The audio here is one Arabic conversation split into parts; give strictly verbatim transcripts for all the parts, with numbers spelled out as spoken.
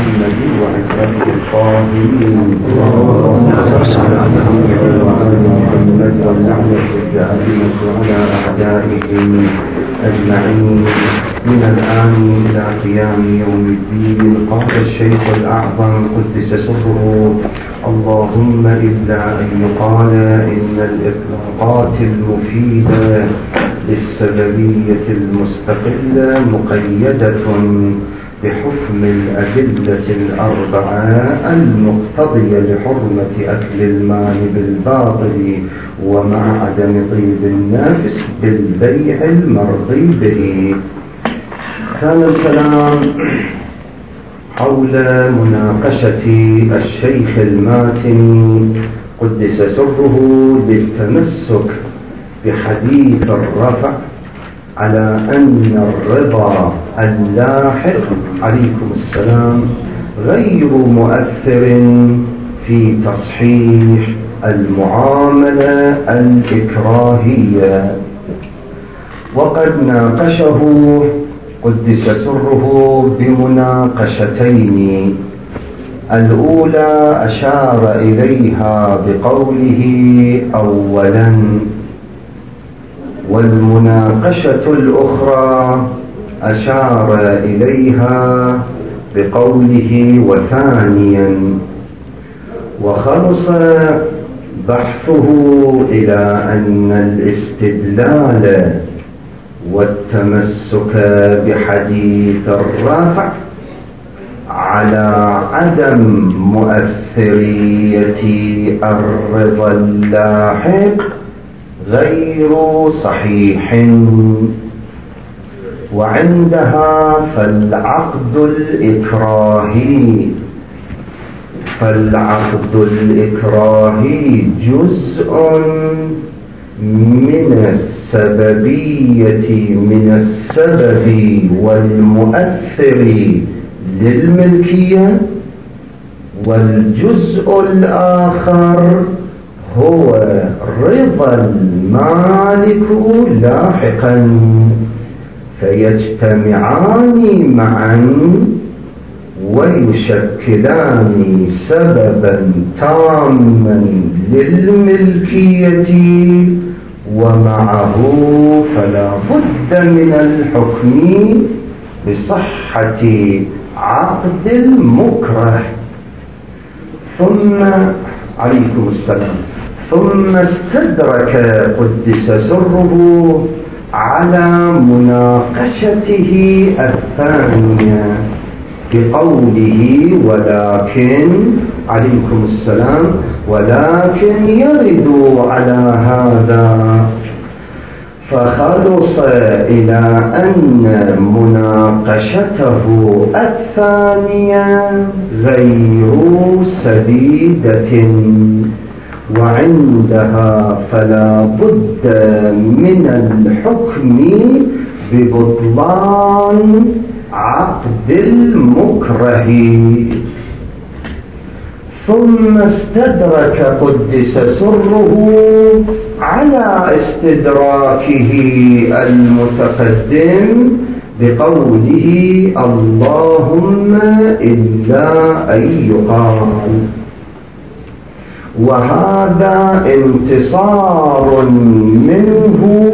محمد وعترة الطاهرين اللهم صل على محمد وعلى محمد واللعنة الدائمة على أعدائهم أجمعين من الآن إلى قيام يوم الدين. قال الشيخ الأعظم قدس سره: اللهم إلا أن يقال إن الإطلاقات المفيدة للسببية المستقلة مقيدة بحكم الأدلة الأربعة المقتضية لحرمة أكل المال بالباطل ومع عدم طيب النفس بالبيع المرضي به. كان الكلام حول مناقشة الشيخ الماتني قدس سره للتمسك بحديث الرفع على أن الرضا اللاحق عليكم السلام غير مؤثر في تصحيح المعاملة الإكراهية. وقد ناقشه قدس سره بمناقشتين. الأولى أشار إليها بقوله أولا، والمناقشة الأخرى أشار إليها بقوله وثانيا. وخلص بحثه إلى أن الاستدلال والتمسك بحديث الرافع على عدم مؤثرية الرضا اللاحق غير صحيح، وعندها فالعقد الإكراهي فالعقد الإكراهي جزء من السببية من السبب والمؤثر للملكية، والجزء الآخر هو رضا المالك لاحقا، فيجتمعان معا ويشكلان سببا تاما للملكية، ومعه فلا بد من الحكم بصحة عقد المكره. ثم عليكم السلام ثم استدرك قدس سره على مناقشته الثانية بقوله ولكن عليكم السلام ولكن يرد على هذا. فخلص إلى أن مناقشته الثانية غير سديدة، وعندها فلا بد من الحكم ببطلان عقد المكره. ثم استدرك قدس سره على استدراكه المتقدم بقوله اللهم إلا أن يقال، وهذا انتصار منه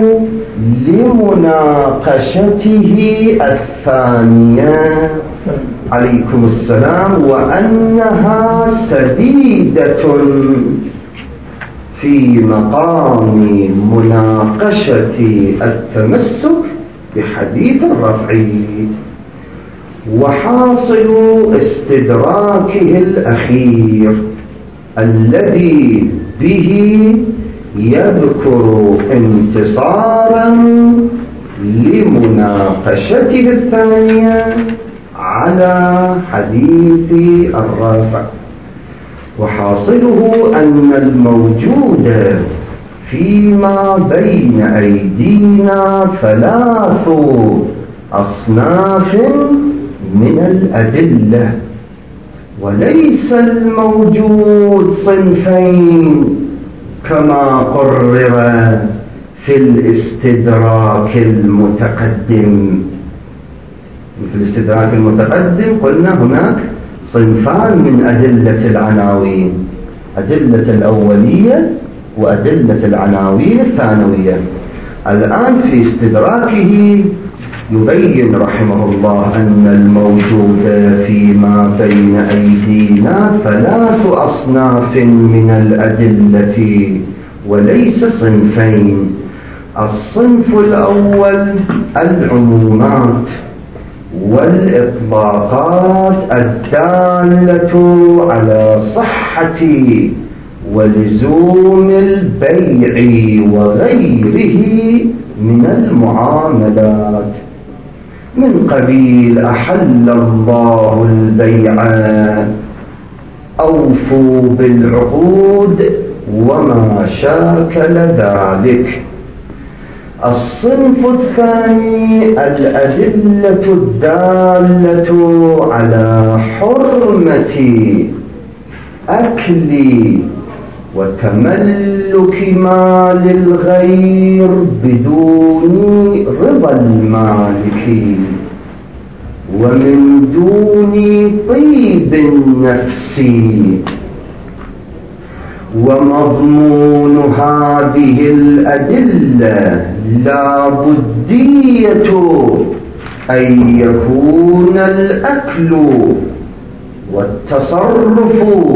لمناقشته الثانية عليكم السلام، وأنها سديدة في مقام مناقشة التمسك بحديث الرفع. وحاصل استدراكه الأخير الذي به يذكر انتصارا لمناقشته الثانية على حديث الرافع. وحاصله أن الموجود فيما بين أيدينا ثلاث أصناف من الأدلة، وليس الموجود صنفين كما قرر في الاستدراك المتقدم. في الاستدراك المتقدم قلنا هناك صنفان من أدلة العناوين، أدلة الأولية وأدلة العناوين الثانوية. الآن في استدراكه يبين رحمه الله أن الموجود فيما بين أيدينا ثلاث أصناف من الأدلة وليس صنفين. الصنف الأول العمومات والإطلاقات الدالة على صحة ولزوم البيع وغيره من المعاملات، من قبيل أحل الله البيع، أوفوا بالعقود وما شاكل ذلك. الصنف الثاني الأدلة الدالة على حرمة أكل وتملك مال الغير بدون رضا المالك ومن دون طيب النفس. ومضمون هذه الأدلة لا بدية أن يكون الأكل والتصرف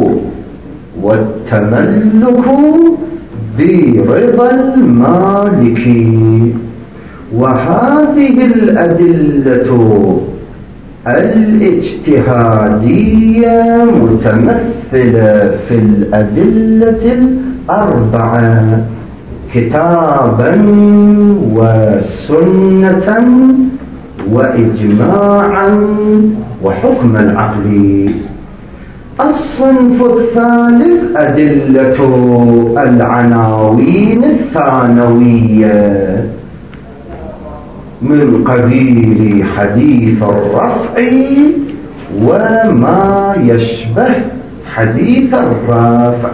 والتملك برضا المالك. وهذه الأدلة الاجتهادية متمثلة في الأدلة الأربعة كتابا وسنة وإجماعا وحكما عقلي. الصنف الثالث أدلة العناوين الثانوية من قبيل حديث الرفع وما يشبه حديث الرفع.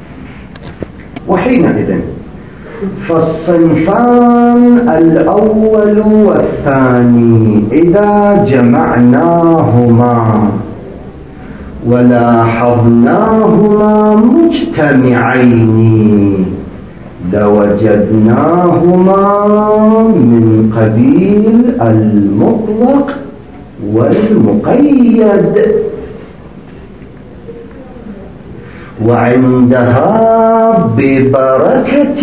وحينئذ فالصنفان الأول والثاني إذا جمعناهما ولاحظناهما مجتمعين لوجدناهما من قبيل المطلق والمقيد. وعندها ببركة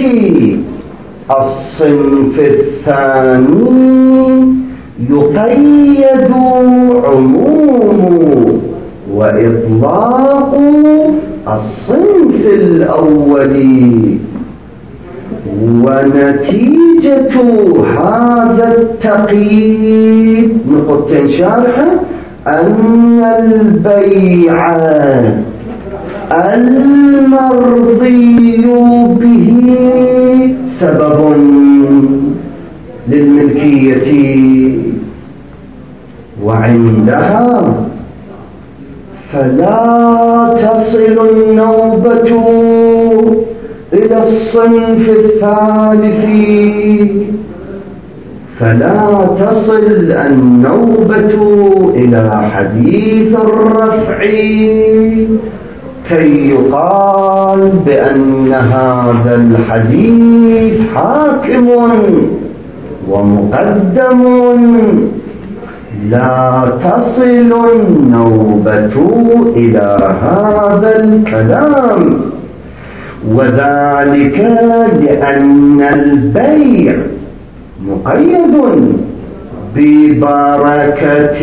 الصنف الثاني يقيد عموم وإطلاق الصنف الأول. ونتيجة هذا التقييد نقطة شارحة أن البيع المرضي به سبب للملكية. وعندها فلا تصل النوبة إلى الصنف الثالث، فلا تصل النوبة إلى حديث الرفع كي يقال بأن هذا الحديث حاكم ومقدم. لا تصل النوبة إلى هذا الكلام، وذلك لأن البيع مقيد ببركة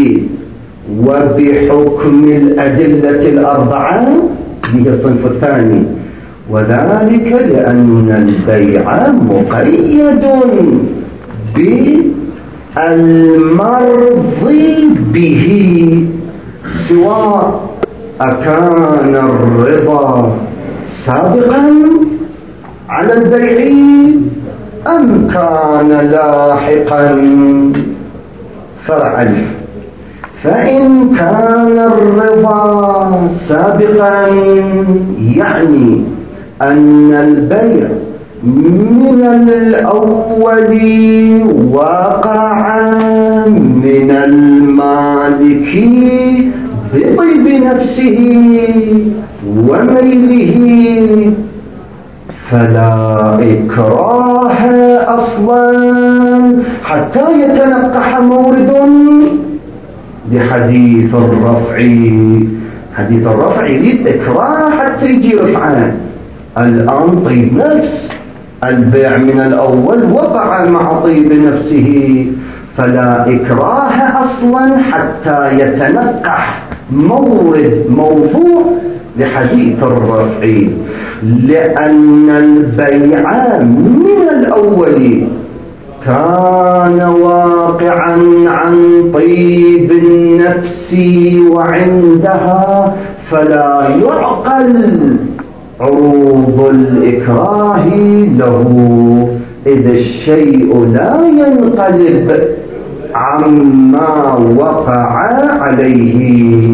وبحكم الأدلة الأربعة هي الصنف الثاني، وذلك لأن البيع مقيد بالمرضي به، سواء أكان الرضا سابقا على البيع أم كان لاحقا. فرع ألف. فإن كان الرضا سابقا يعني أن البيع من الأول وقع من المالك بطيب بنفسه وميله فلا إكراه أصلا حتى يتنقح مورد بحديث الرفع. حديث الرفع يريد إكراه حتى يجي رفعان. الآن طيب نفس البيع من الأول وقع مع طيب نفسه، فلا إكراه أصلا حتى يتنقح مورد موضوع لحديث الرفع، لأن البيع من الأول كان واقعا عن طيب النفس وعندها، فلا يعقل عروض الإكراه له، إذ الشيء لا ينقلب عما وقع عليه.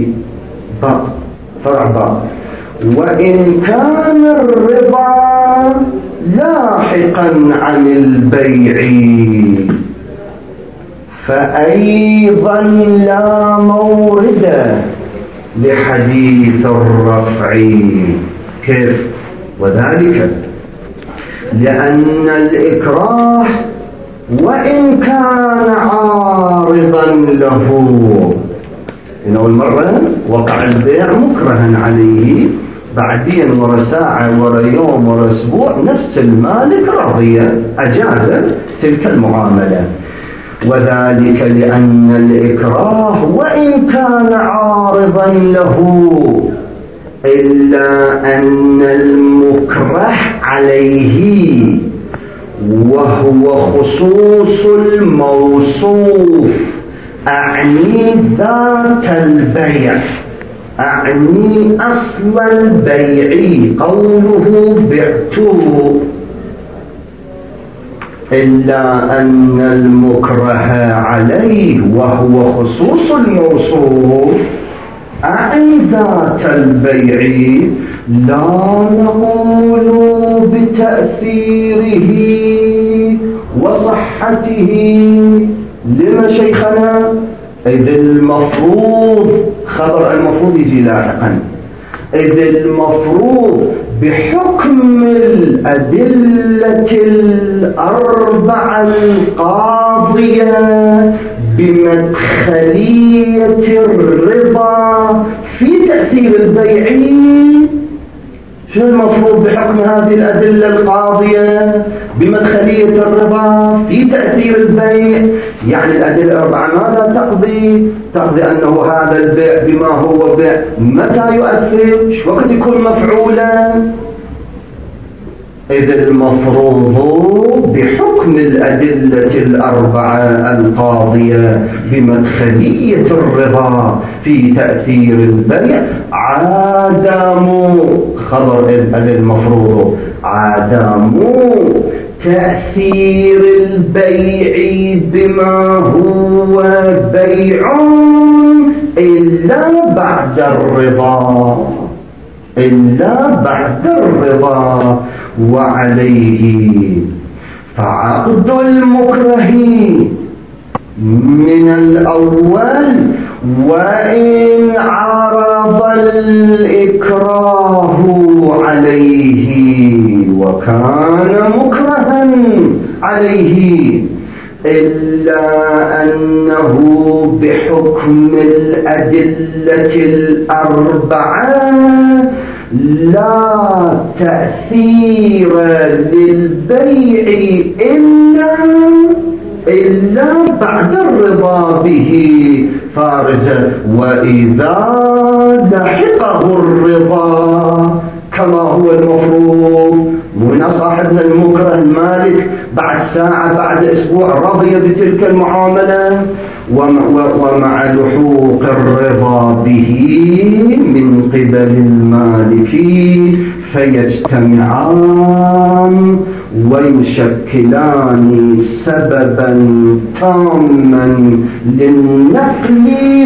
فرع. وإن كان الرضا لاحقا عن البيع فأيضا لا مورد لحديث الرفع. كيف؟ وذلك لأن الإكراه وإن كان عارضا له، إنه المرة وقع البيع مكرها عليه، بعدين ورا ساعة ورا يوم ورا أسبوع نفس المالك راضية أجاز تلك المعاملة. وذلك لأن الإكراه وإن كان عارضا له إلا أن المكره عليه وهو خصوص الموصوف، أعني ذات البيع، أعني أصل البيع، قوله بعته، إلا أن المكره عليه وهو خصوص الموصوف أعني ذات البيع لا نقول بتأثيره وصحته. لما شيخنا؟ إذ المفروض خبر المفروض يجي لاحقا، إذ المفروض بحكم الأدلة الأربعة القاضية بمدخلية الرضا في تأثير البيع. شو المفروض بحكم هذه الأدلة القاضية بمدخلية الرضا في تأثير البيع؟ يعني الأدلة الأربعة ماذا تقضي؟ تقضي أنه هذا البيع بما هو بيع متى يؤثر؟ شو وقت يكون مفعولا؟ إذ المفروض بحكم الأدلة الأربعة القاضية بمدخلية الرضا في تأثير البيع عدم خبر المفروض عدم تأثير البيع بما هو بيع إلا بعد الرضا، إلا بعد الرضا. وعليه فعقد المكره من الأول وإن عرض الإكراه عليه وكان مكرها عليه، إلا أنه بحكم الأدلة الأربعة لا تأثير للبيع إلا إلا بعد الرضا به فارزا، وإذا لحقه الرضا كما هو المفروض. من صاحبنا المكره المالك بعد ساعة بعد أسبوع رضي بتلك المعاملة، ومع لحوق الرضا به من قبل المالك فيجتمعان ويشكلان سببا تاما للنقل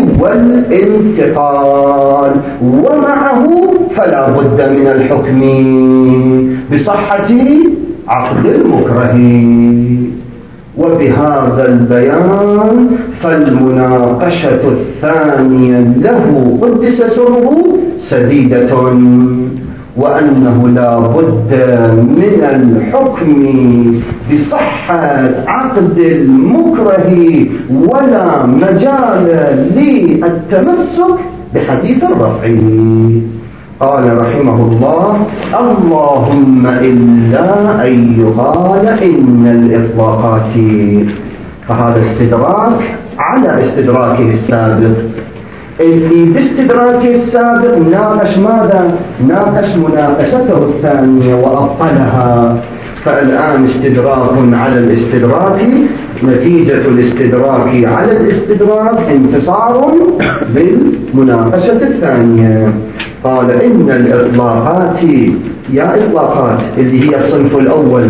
والانتقال، ومعه فلا بد من الحكم بصحة عقد المكره. وبهذا البيان فالمناقشة الثانية له قدس سره سديدة، وأنه لا بد من الحكم بصحة عقد المكره ولا مجال للتمسك بحديث الرفع. قال رحمه الله: اللهم إلا أن يقال إن الإطلاقات، فهذا استدراك على استدراكه السابق، اللي باستدراكه السابق ناقش ماذا؟ ناقش مناقشته الثانية وأبطلها، فالآن استدراك على الاستدراك، نتيجة الاستدراك على الاستدراك انتصار بالمناقشة الثانية. قال: إن الإطلاقات، يا إطلاقات اللي هي الصنف الأول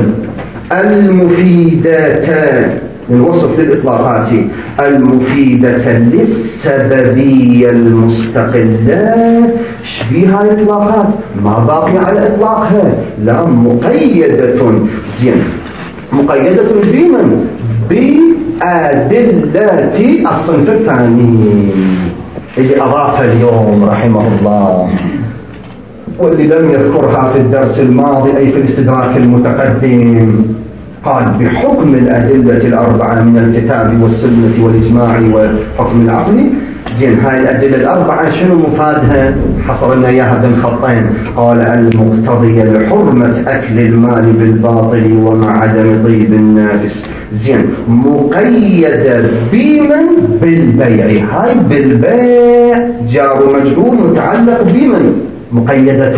المفيدة من وصف للإطلاقات، المفيدة للسببية المستقلة. شبيها الإطلاقات ما باقي على إطلاقها، لا مقيدة، زين مقيدة بمن؟ بأدلة الصنف الثاني اللي أضاف اليوم رحمه الله، واللي لم يذكرها في الدرس الماضي أي في الاستدراك المتقدم. قال: بحكم الأدلة الأربعة من الكتاب والسنة والإجماع والحكم العقلي. زين هاي الأدلة الأربعة شنو مفادها؟ حصلنا إياها بين خطين. قال: المقتضية لحرمة أكل المال بالباطل ومع عدم طيب النافس. زين مقيدة بمن؟ بالبيع. هاي بالبيع جار مجهول متعلق بمن؟ مقيدة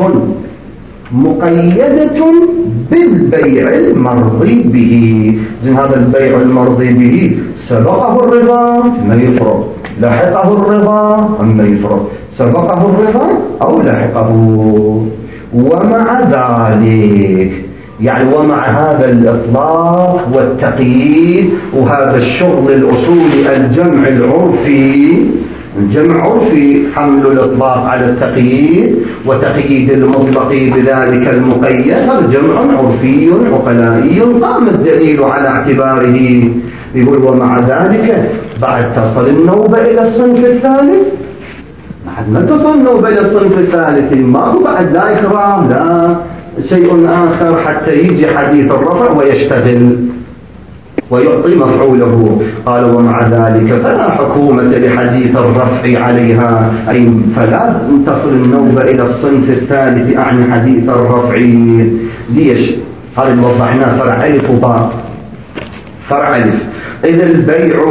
مقيدة بالبيع المرضي به. زين هذا البيع المرضي به سبقه الرضا ما يفرق، لاحقه الرضا أم ما يفرق، سبقه الرضا أو لاحقه. ومع ذلك يعني ومع هذا الإطلاق والتقييد وهذا الشغل الأصولي الجمع العرفي، الجمع عرفي حمل الإطلاق على التقييد وتقييد المطلق بذلك المقيد، هذا جمع عرفي عقلائي قام الدليل على اعتباره. يقول: ومع ذلك بعد تصل النوبة إلى الصنف الثالث، بعد ما تصل النوبة إلى الصنف الثالث ما هو بعد لا إكراه لا شيء آخر حتى يجي حديث الرفع ويشتغل ويعطي مفعوله. قال: ومع ذلك فلا حكومة لحديث الرفع عليها، أي فلا تصل النوبة إلى الصنف الثالث أعني حديث الرفع. ليش؟ هذا اللي وضحناه فرع ألف وباء. فرع ألف: إذا البيع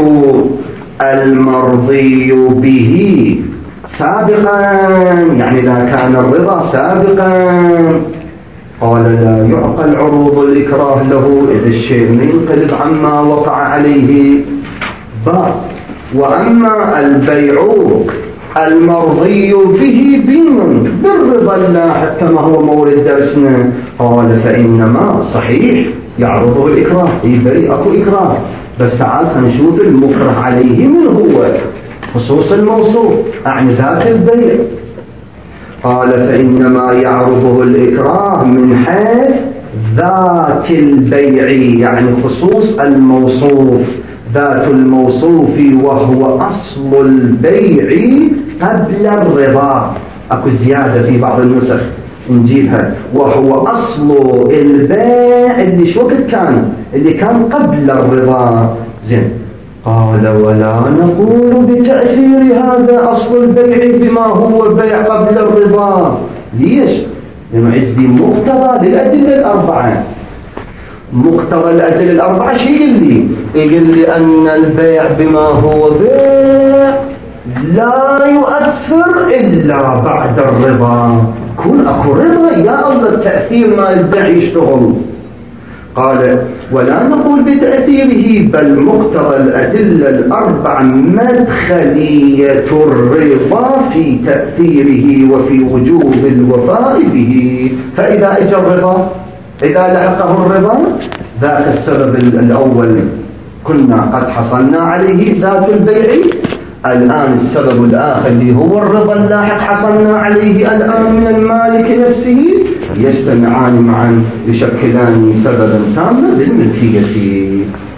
المرضي به سابقا، يعني لا كان الرضا سابقا، قال: لا يعقل عروض الإكراه له إذا الشيء ينقلب عما وقع عليه. باء: وأما البيع المرضي به بمن؟ بالرضا اللاحق كما هو مورد درسنا. قال: فإنما صحيح يعرضه الإكراه، يبري أكو إكراه، بس تعال نشوف المكره عليه من هو، خصوص الموصوف أعني ذات البيع. قال: فإنما يعرضه الإكراه من حيث ذات البيع، يعني خصوص الموصوف، ذات الموصوف وهو أصل البيع قبل الرضا. أكو زيادة في بعض النسخ نجيبها، وهو أصل البيع اللي شو كان؟ اللي كان قبل الرضا. زين قال: ولا نقول بتأثير هذا أصل البيع بما هو البيع قبل الرضا. ليش؟ لأنه عندي مقتضى للأدلة الأربعة. مقتضى الأدلة الأربعة شيء يقول لي؟ يقول لي أن البيع بما هو بيع لا يؤثر إلا بعد الرضا. كون أكو رضا يا الله التأثير ما البيع يشتغل. قال: ولا نقول بتأثيره، بل مقتضى الأدلة الأربع مدخلية الرضا في تأثيره وفي وجوب الوفاء به. فإذا اجى الرضا، إذا لحقه الرضا، ذاك السبب الأول كنا قد حصلنا عليه ذات البيع. الآن السبب الآخر اللي هو الرضا اللاحق حصلنا عليه الآن من المالك نفسه، يجتمعان معا يشكلان سببا تاما للملكية.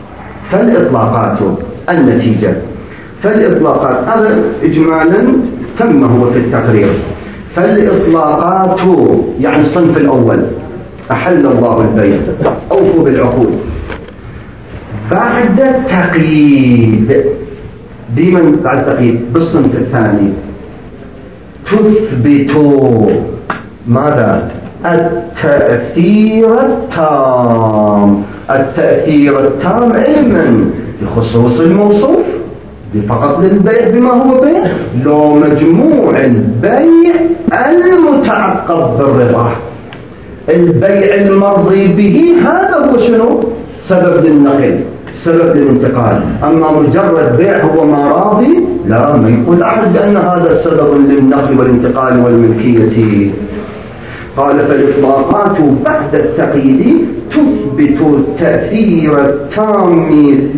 فالإطلاقات النتيجة، فالإطلاقات هذا إجمالا تم هو في التقرير. فالإطلاقات يعني الصنف الأول أحل الله البيع أوفوا بالعقود. بعد التقييد بمن بعد التقييد بالصنف الثاني تثبت ماذا؟ التأثير التام. التأثير التام علما بخصوص الموصوف فقط للبيع بما هو بيع، لو مجموع البيع المتعقب بالرضا. البيع المرضي به هذا هو شنو؟ سبب للنقل، سبب للانتقال. أما مجرد بيع هو ما راضي لا، ما يقول أحد بأن هذا سبب للنقل والانتقال والملكية. قال فالإطلاقات بعد التقييد تثبت التأثير التام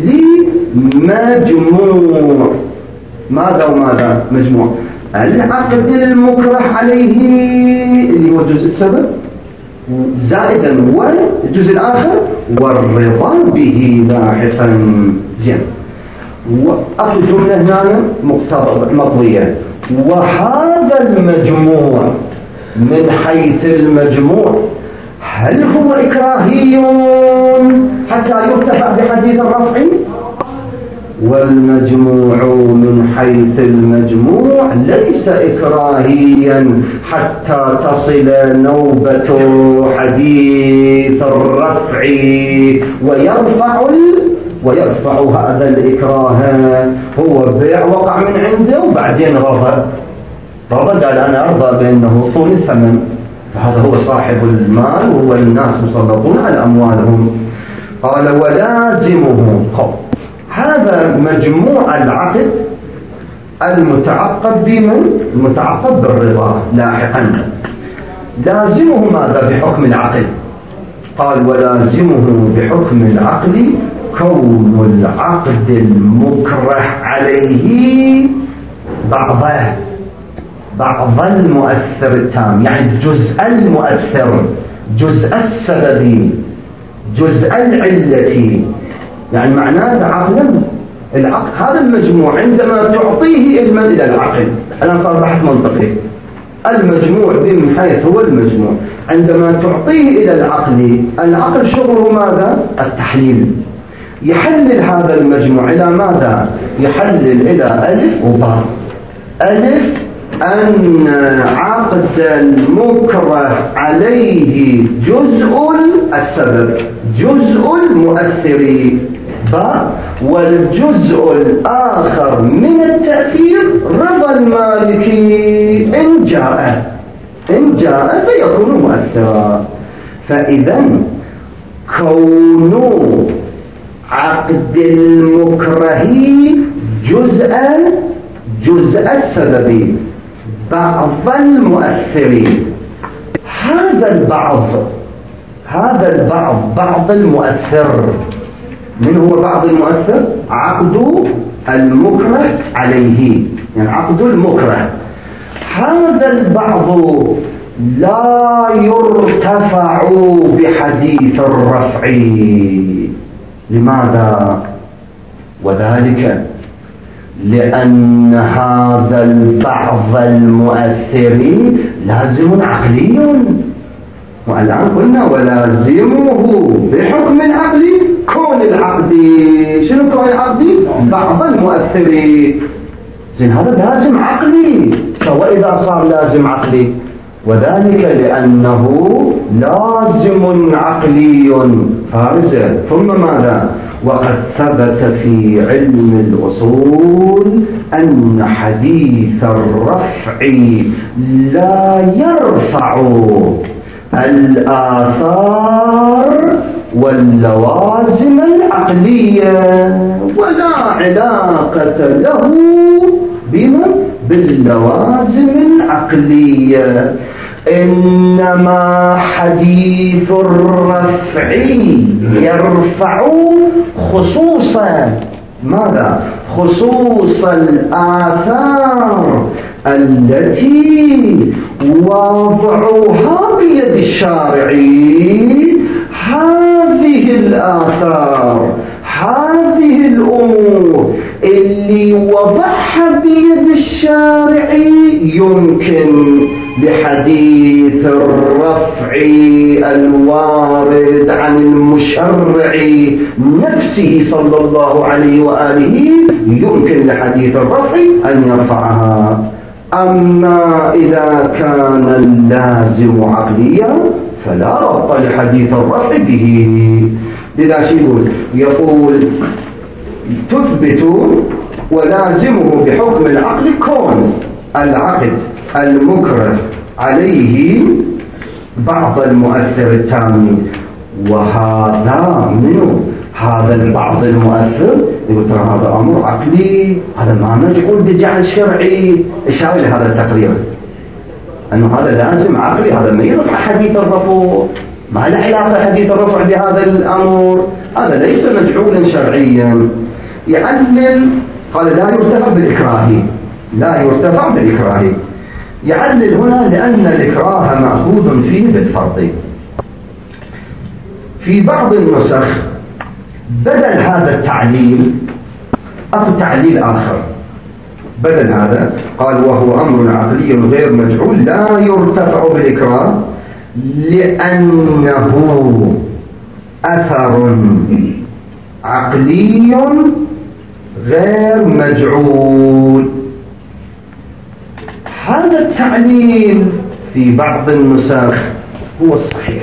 لمجموع ماذا وماذا؟ مجموع العقد المكره عليه اللي هو جزء السبب زائدا والجزء الآخر والرضا به لاحقا. زين، وأخذ جملة هنا مطوية. وهذا المجموع من حيث المجموع هل هو إكراهي حتى يفتح بحديث الرفع؟ والمجموع من حيث المجموع ليس إكراهيا حتى تصل نوبة حديث الرفع ويرفع ويرفع هذا الإكراه. هو بيع وقع من عنده وبعدين رضى رضى قال أنا أرضى بأنه طول الثمن، فهذا هو صاحب المال وهو الناس مسلطون على أموالهم. قال ولازمه هذا مجموع العقد المتعقب بمن؟ المتعقب بالرضا لاحقا. لازمه ماذا بحكم العقل؟ قال ولازمه بحكم العقل كون العقد المكره عليه بعضه بعض المؤثر التام، يعني جزء المؤثر، جزء السبب، جزء العلة. يعني معناه عقلا العقل هذا المجموع عندما تعطيه علما إلى العقل، أنا صار بحث منطقي. المجموع من حيث هو المجموع عندما تعطيه إلى العقل، العقل شغله ماذا؟ التحليل. يحلل هذا المجموع إلى ماذا؟ يحلل إلى ألف وباء. ألف أن عقد المكره عليه جزء السبب، جزء المؤثر، والجزء الآخر من التأثير رضا المالك إن جاء إن جاء فيكون مؤثرا. فإذا كون عقد المكره جزءا جزء السبب بعض المؤثر، هذا البعض هذا البعض بعض المؤثر. من هو بعض المؤثر؟ عقد المكره عليه، يعني عقد المكره. هذا البعض لا يرتفع بحديث الرفع. لماذا؟ وذلك لأن هذا البعض المؤثر لازم عقلي، والآن قلنا ولازمه بحكم العقل كون العقد. شنو كون العقد؟ بعض المؤثر. زين هذا لازم عقلي. وإذا صار لازم عقلي وذلك لأنه لازم عقلي فارزة. ثم ماذا؟ وقد ثبت في علم الأصول أن حديث الرفع لا يرفع الآثار واللوازم العقلية ولا علاقة له بما باللوازم العقلية. إنما حديث الرفع يرفع خصوصا ماذا؟ خصوص الآثار التي وضعها بيد الشارع. هذه الآثار، هذه هذه الأمور اللي وضعها بيد الشارع يمكن لحديث الرفع الوارد عن المشرع نفسه صلى الله عليه وآله، يمكن لحديث الرفع أن يرفعها. أما إذا كان اللازم عقليا فلا ربط لحديث الرفع به. لذا يقول يقول تثبت ولازمه بحكم العقل كون العقد المكره عليه بعض المؤثر التام، وهذا منه هذا البعض المؤثر يقول ترى هذا أمر عقلي، هذا ما نقول بجعل شرعي. إشارة لهذا التقرير أنه هذا لازم عقلي، هذا ما يرفع حديث الرفع، ما له علاقة حديث الرفع بهذا الأمر، هذا ليس مجعولا شرعيا. يعلل قال لا يرتفع بالإكراه، لا يرتفع بالإكراه. يعلل هنا لأن الإكراه مأخوذ فيه بالفرض. في بعض النسخ بدل هذا التعليل أو تعليل آخر، بدل هذا قال وهو أمر عقلي غير مجعول لا يرتفع بالإكراه لأنه أثر عقلي غير مجعول. هذا التعليل في بعض النسخ هو الصحيح،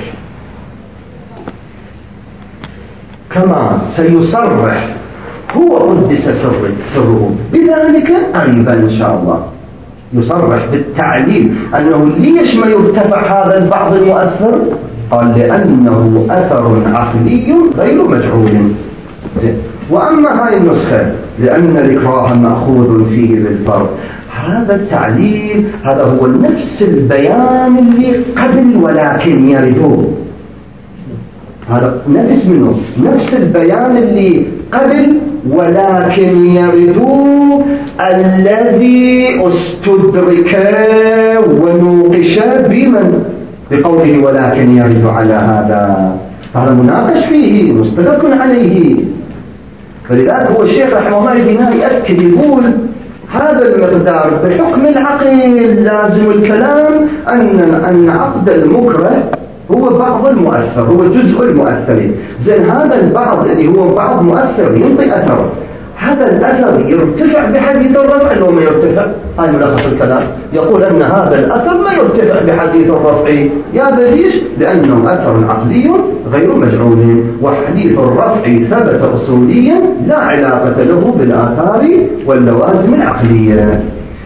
كما سيصرح هو قدس سره بذلك قريبا إن شاء الله، يصرح بالتعليل أنه ليش ما يرتفع هذا البعض المؤثر؟ قال لأنه أثر عقلي غير مجعول. وأما هاي النسخة لأن الإكراه مأخوذ فيه بالفرض، هذا التعليل هذا هو نفس البيان اللي قبل ولكن يرده، هذا نفس منه نفس البيان اللي قبل ولكن يردوا الذي استدرك ونوقش بمن بقوله ولكن يرد على هذا، هذا مناقش فيه مستدرك عليه. فلذلك هو الشيخ رحمه الله هنا يأكد يقول هذا المقدار بحكم العقل لازم الكلام أن أن عقد المكره هو بعض المؤثر، هو جزء المؤثر. زين هذا البعض اللي هو بعض مؤثر ينطي أثر، هذا الأثر يرتفع بحديث الرفع لو ما يرتفع. هاي ملخص الكلام، يقول أن هذا الأثر ما يرتفع بحديث الرفع. يا بليش؟ لأنه أثر عقلي غير مجعول، وحديث الرفع ثبت أصوليا لا علاقة له بالآثار واللوازم العقلية.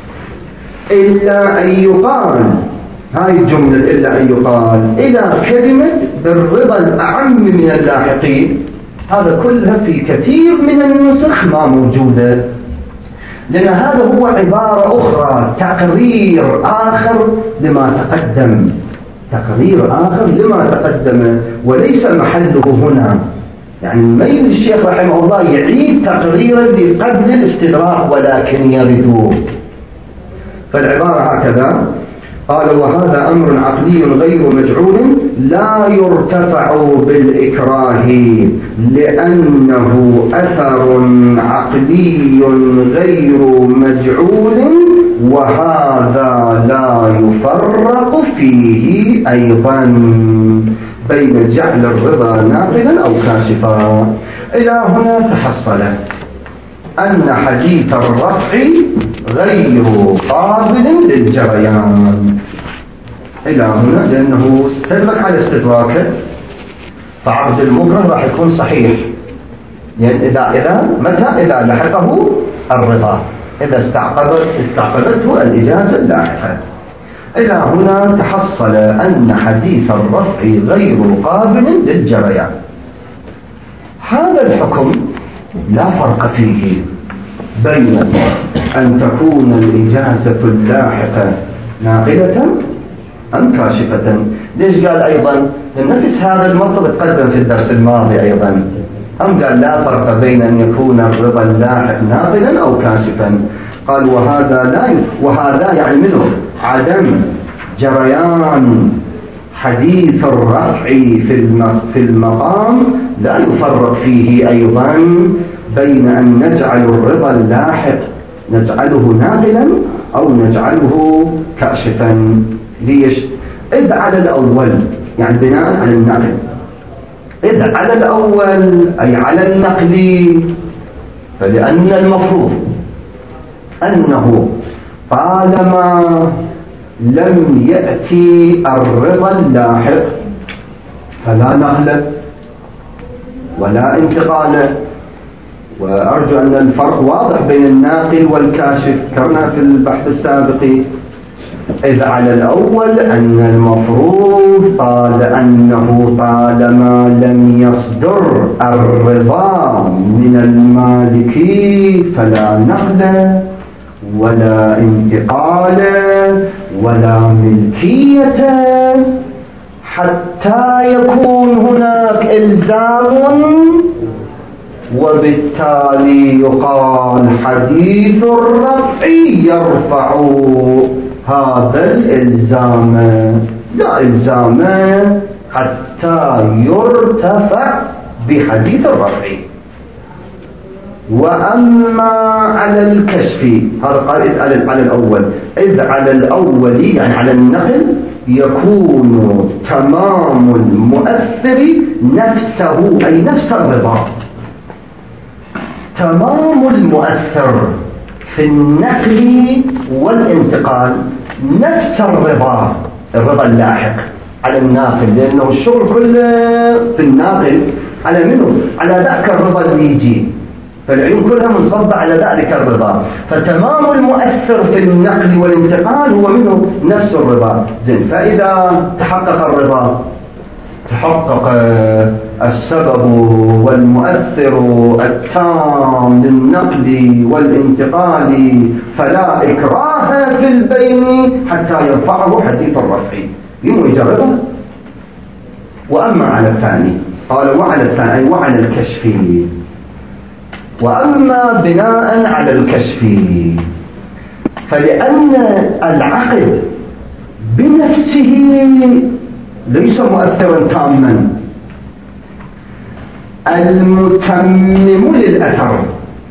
إلا أن يقال هاي الجملة إلا أن يقال إلى كلمة بالرضا الأعم من اللاحقين، هذا كلها في كثير من النسخ ما موجودة، لأن هذا هو عبارة أخرى، تقرير آخر لما تقدم، تقرير آخر لما تقدم وليس محله هنا. يعني ميل الشيخ رحمه الله يعيد تقريرا قبل الاستدراك ولكن يردوه. فالعبارة هكذا قال وهذا أمر عقلي غير مجعول لا يرتفع بالإكراه لأنه أثر عقلي غير مجعول، وهذا لا يفرق فيه أيضا بين جعل الرضا ناقلا أو كاشفا. إلى هنا تحصل أن حديث الرفع غير قابل للجريان. إلى هنا لأنه استدرك على استدراكه، فعقد المكره راح يكون صحيح، يعني إذا إذا متى إذا لحقه الرضا، إذا استعقبت استعقبته الإجازة اللاحقة. إلى هنا تحصل أن حديث الرفع غير قابل للجريان. هذا الحكم لا فرق فيه بين أن تكون الإجازة اللاحقة ناقلة أم كاشفة. ليش قال أيضا نفس هذا المطلب تقدم في الدرس الماضي أيضا، أم قال لا فرق بين أن يكون الرضا اللاحق ناقلا أو كاشفا. قال وهذا لا وهذا يعني منه عدم جريان حديث الرفع في في المقام لا يفرق فيه أيضا بين أن نجعل الرضا اللاحق نجعله ناقلا أو نجعله كاشفا. ليش؟ إذ على الأول يعني بناء على النقل، إذ على الأول أي على النقل، فلأن المفروض أنه طالما لم يأتي الرضا اللاحق فلا نقل ولا انتقال. وأرجو أن الفرق واضح بين الناقل والكاشف كما في البحث السابق. إذ على الأول أن المفروض قال أنه طالما لم يصدر الرضا من المالك فلا نقل ولا انتقال ولا ملكية حتى يكون هناك إلزام، وبالتالي يقال حديث الرفع يرفع هذا الإلزام، لا إلزام حتى يرتفع بحديث الرفع. وأما على الكشف هذا قال إذ على الأول، إذ على الأول يعني على النقل يكون تمام المؤثر نفسه أي نفس الرضا. تمام المؤثر في النقل والانتقال نفس الرضا، الرضا اللاحق على الناقل، لأنه الشغل كله في الناقل على منه؟ على ذاك الرضا اللي يجي، فالعيون كلها منصبة على ذلك الرضا. فتمام المؤثر في النقل والانتقال هو منه نفس الرضا. زين، فإذا تحقق الرضا تحقق السبب والمؤثر التام للنقل والانتقال، فلا إكراه في البين حتى يرفعه حديث الرفع بمو يجربه. وأما على الثاني قال وعلى الثاني وعلى الكشف. وأما بناء على الكشف فلأن العقد بنفسه ليس مؤثرا تاما، المتمم للأثر،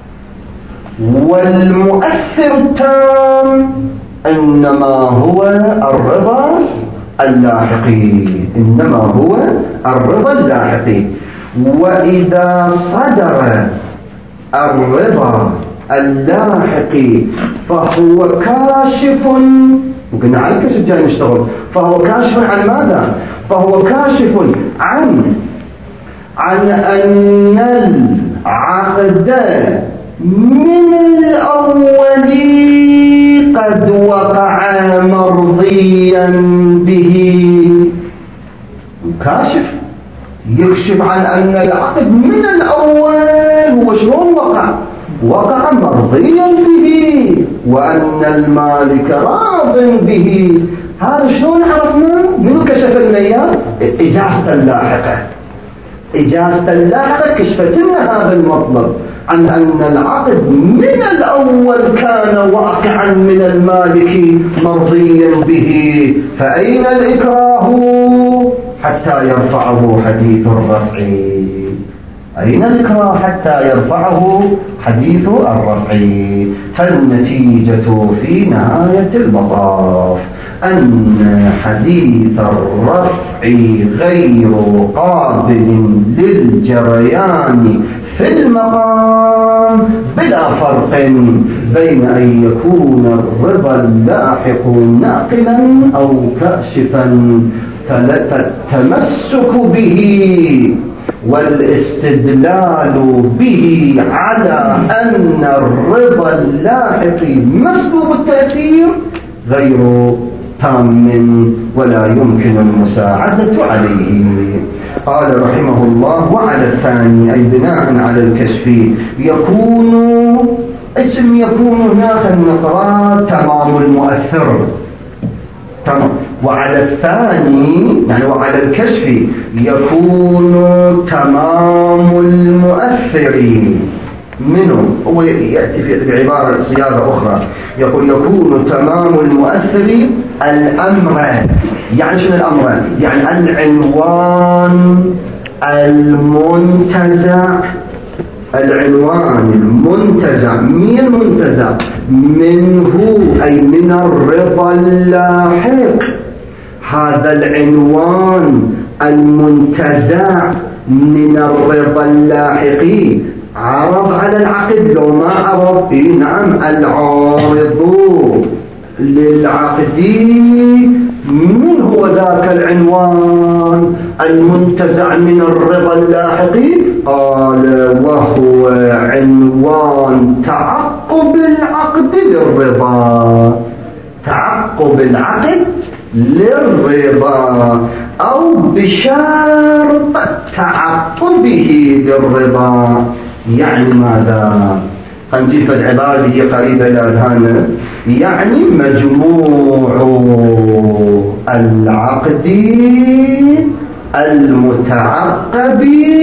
والمؤثر التام إنما هو الرضا اللاحقي، إنما هو الرضا اللاحقي. وإذا صدر الرضا اللاحقي فهو كاشف، ممكن على الكشف جاي نشتغل، فهو كاشف عن ماذا؟ فهو كاشف عن عن أن العقد من الأول قد وقع مرضيا به. كاشف يكشف عن أن العقد من الأول هو شلون وقع؟ وقع مرضيا به، وأن المالك راض به. هذا شلون عرفنا؟ منو كشف لنا اياه؟ إجازة اللاحقة. إجازة اللاحقة كشفت لنا هذا المطلب عن أن العقد من الأول كان واقعا من المالك مرضيا به. فأين الإكراه حتى يرفعه حديث الرفع؟ أين الإكراه حتى يرفعه حديث الرفع؟ فالنتيجة في نهاية المطاف أن حديث الرفع غير قابل للجريان في المقام بلا فرق بين أن يكون الرضا اللاحق ناقلا أو كاشفا. فالتمسك به والاستدلال به على أن الرضا اللاحق مسبوب التأثير غير تام ولا يمكن المساعدة عليه. قال رحمه الله وعلى الثاني أي بناء على الكشف يكون اسم يكون هناك النقرة تمام المؤثر تمام. وعلى الثاني يعني وعلى الكشف يكون تمام المؤثر منه. هو يأتي في بعبارة صياغة أخرى يقول يكون تمام المؤثر الأمر. يعني شنو الأمر؟ يعني العنوان المنتزع العنوان المنتزع. مين منتزع؟ منه أي من الرضا اللاحق. هذا العنوان المنتزع من الرضا اللاحق عرض على العقد لو ما عرض؟ إيه نعم، العارض للعقد من هو ذاك العنوان المنتزع من الرضا اللاحق؟ قال وهو عنوان تعقب العقد للرضا. تعقب العقد للرضا أو بشرط تعقبه للرضا. يعني ماذا؟ نجيب العبارة اللي هي قريبة إلى أذهاننا. يعني مجموع العقد المتعقب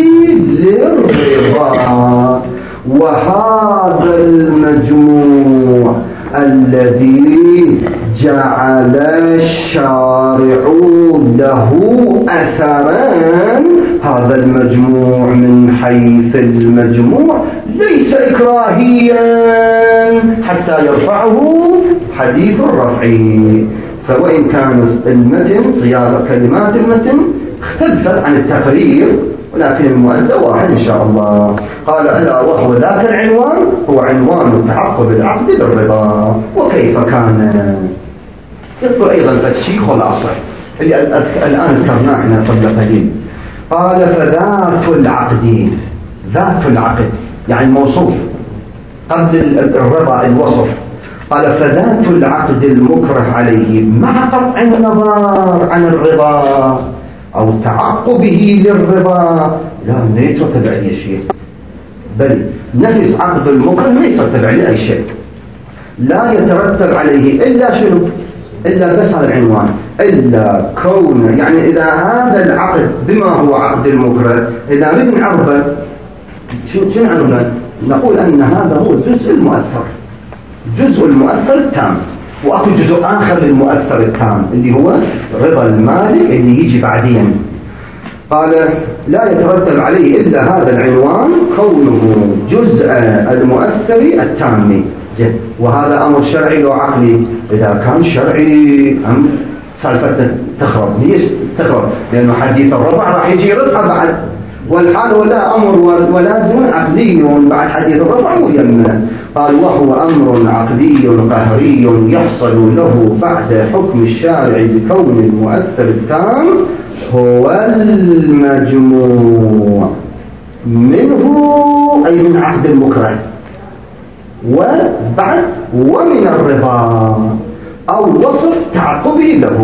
للرضا، وهذا المجموع الذي جعل الشارع له أثرا، هذا المجموع من حيث المجموع ليس إكراهيا حتى يرفعه حديث الرفع. فوإن كان المتن صياغة كلمات المتن اختلفت عن التقرير، ولكن المؤدى واحد إن شاء الله. قال ألا وهو ذاك العنوان هو عنوان تعقب العقد للرضا. وكيف كان؟ يذكر أيضا فتشي خلاصة اللي الآن ذكرناه احنا قبل قليل. قال فذات العقد، ذات العقد يعني الموصوف قبل الرضا الوصف. قال فذات العقد المكره عليه مع قطع النظر عن الرضا أو تعقبه للرضا لا ما يترتب عليه شيء، بل نفس عقد المكره ما يترتب عليه أي شيء، لا يترتب عليه إلا شنو؟ إلا بس هذا العنوان، إلا كون يعني إذا هذا العقد بما هو عقد المكره إذا نريد نعرفه شنو عنوانه؟ نقول أن هذا هو الجزء المؤثر، جزء المؤثر التام، وأكو جزء آخر للمؤثر التام اللي هو رضا المالك اللي يجي بعدين. قال لا يترتب عليه إلا هذا العنوان كونه جزء المؤثر التام. وهذا أمر شرعي لو عقلي؟ إذا كان شرعي أمر سالفة تخرب، ليش تخرب؟ لأنه حديث الرضا راح يجي رضا بعد، والحال ولا أمر ولازم عقلي بعد حديث الرضا مو يمنه. قال وهو أمر عقلي قهري يحصل له بعد حكم الشارع بكون المؤثر التام هو المجموع منه أي من عقد المكره وبعد ومن الرضا أو وصف تعقبه له.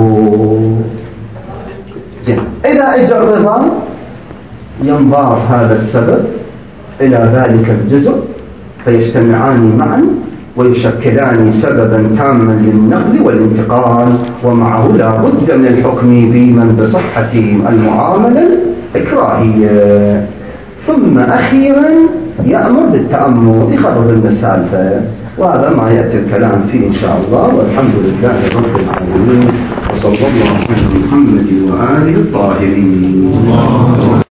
إذا اجى الرضا ينضاف هذا السبب إلى ذلك الجزء فيجتمعان معا ويشكلان سببا تاما للنقل والانتقال، ومعه لا بد من الحكم بمن بصحة المعاملة الإكراهية. ثم أخيرا يأمر بالتأمل يخرج المسالفة، وهذا ما يأتي الكلام فيه إن شاء الله. والحمد لله رب العالمين، وصلى الله على محمد وآله الطاهرين.